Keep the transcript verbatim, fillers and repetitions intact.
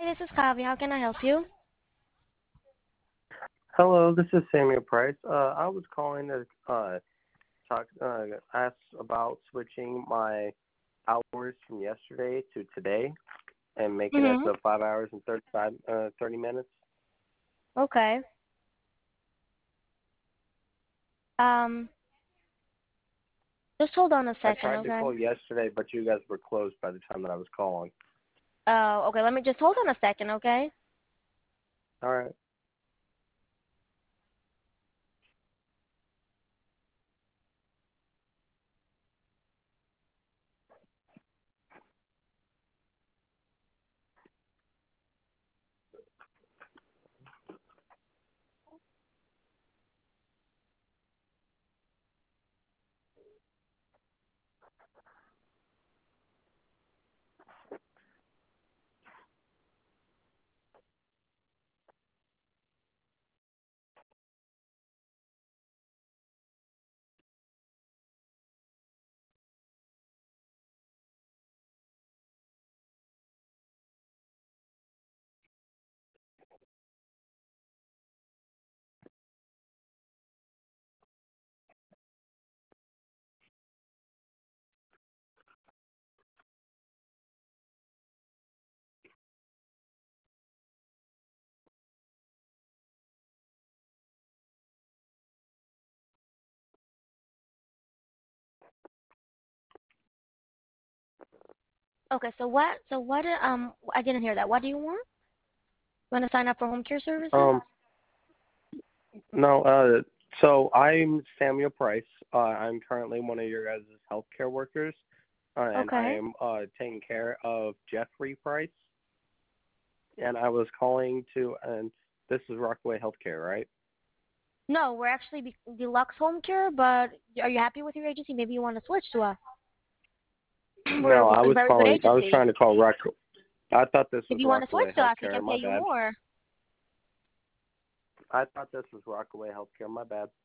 This is Kavi. How can I help you? Hello, this is Samuel Price. Uh, I was calling to uh, talk, uh, ask about switching my hours from yesterday to today and making it Mm-hmm. to five hours and thirty-five, uh, thirty minutes. Okay. Um, just hold on a I second, tried to okay? call yesterday, but you guys were closed by the time that I was calling. Uh, okay, let me just hold on a second, okay? All right. Okay, so what, so what, uh, um, I didn't hear that. What do you want? You want to sign up for home care services? Um, no, uh, so I'm Samuel Price. Uh, I'm currently one of your guys' healthcare workers, uh, and I Okay. am uh, taking care of Jeffrey Price. And I was calling to, and this is Rockaway Healthcare, right? No, we're actually be deluxe home care, but are you happy with your agency? Maybe you want to switch to us. We're No, I a was very good calling. I was agency. trying to call Rock. I thought this If was you want to Rockaway switch to us, we Healthcare. can pay My you bad. more. I thought this was Rockaway Healthcare. My bad.